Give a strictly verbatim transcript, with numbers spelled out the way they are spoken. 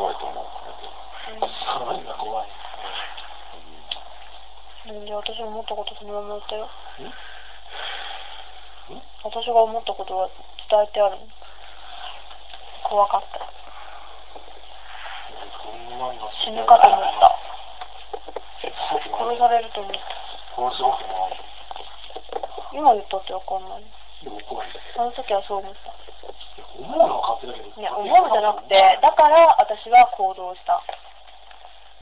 怖いと思う。何が怖い？ なんで私が思ったことそのまま言ったよ。私が思ったことは伝えてある。怖かった。死ぬかと思った。殺されると思った。 殺すわけない。 今言ったってわかんない。あの時はそう思った。 思うのは勝手だけど。 いや、思うじゃなくて、だから私は行動した。